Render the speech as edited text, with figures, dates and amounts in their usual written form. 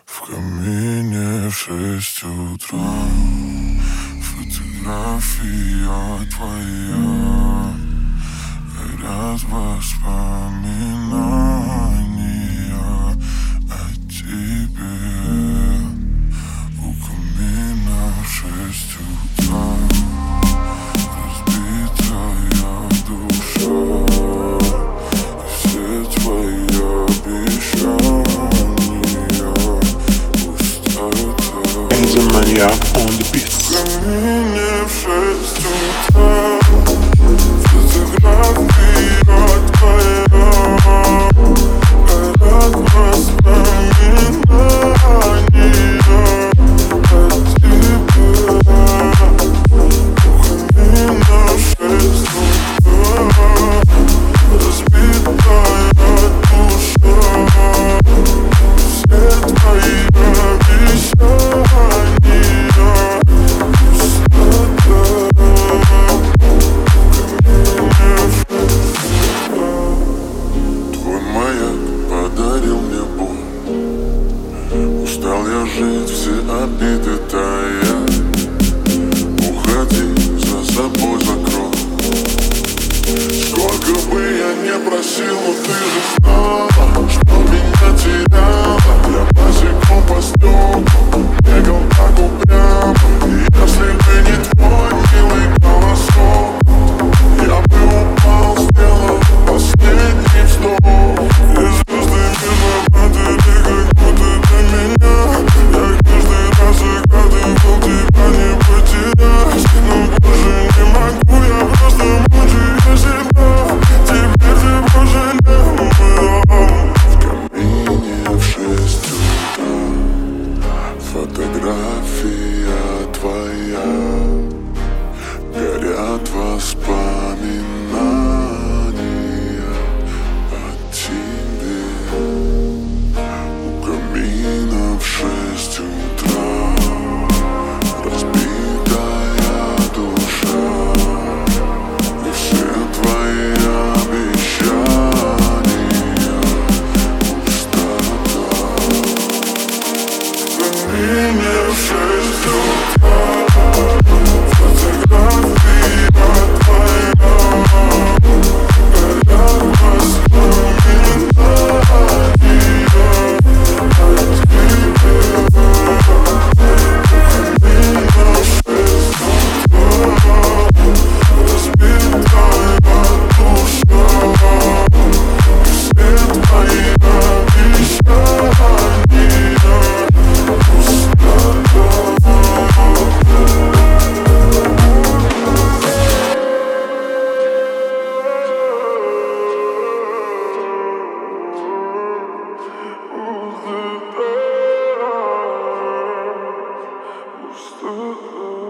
В камине в 6 утра фотография твоя. Горят воспоминания о тебе. У камина в 6 утра разбитая душа. И все твои обещания пустота. Maniac on the beat. В камине в 6 утра фотография твоя. Горят воспоминания о тебе. У камина в 6 утра разбитая душа. Все твои обещания твой маяк подарил мне боль. Устал я жить, все обиды тая. Уходи, за собой закрой. Сколько бы я не просил, но ты же знала, что меня теряла. Я босиком по стеклу бегал так упрямо. И если бы не твой милый голосок, я бы упал, сделал последний вздох. И звезды мимо падали, как будто для меня. Я каждый раз загадывал тебя не потерять. Но больше не могу, я просто мучаю себя. Теперь ты пожалел моего. В камине в 6 утра фотография твоя. Горят воспоминания о тебе. У камина в 6 утра разбитая душа. И все твои обещания пустота. В камине в 6 утра фотография твоя. Горят воспоминания о тебе. У камина в 6 утра разбитая душа. Все твои обещания пустота. Пустота.